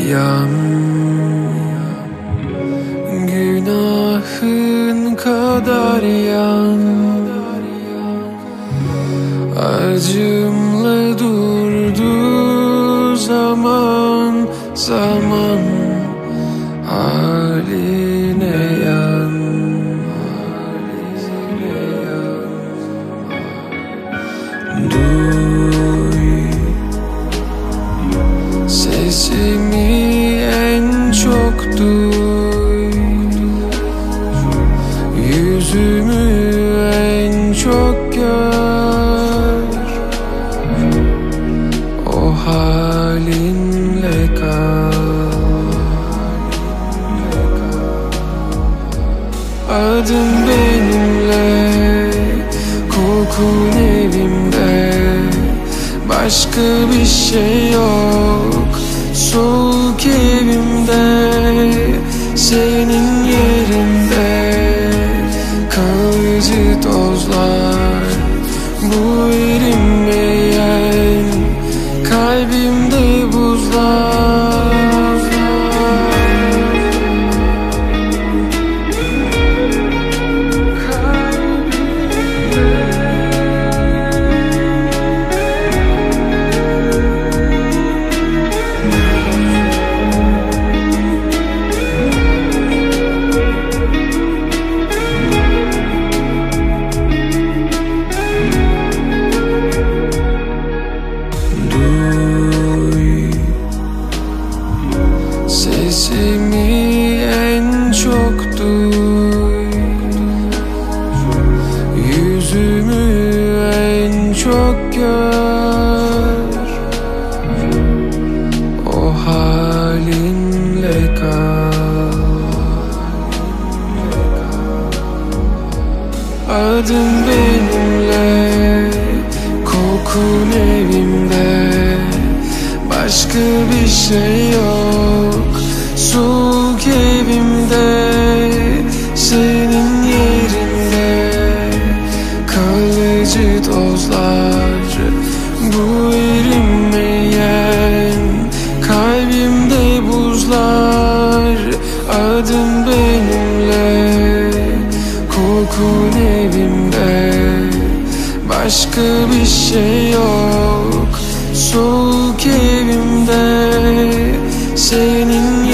yan, günahın kadar yan. Acımla durdu zaman, zaman haline yan. Duy sesimi, en çok duy. Yüzümü en çok gör. O halinle kal. Adım benimle, kokun evimde. Başka bir şey yok soğuk evimde. Senin yerinde kalıcı tozlar, bu erimeyen kalbimde buzlar. Sesimi en çok duy. Yüzümü en çok gör. O halinle kal. Adım benimle, kokun evimde. Başka bir şey yok soğuk evimde. Senin yerinde kalıcı tozlar, bu erimeyen kalbimde buzlar. Adım benimle, kokun evimde. Başka bir şey yok soğuk evimde. Senin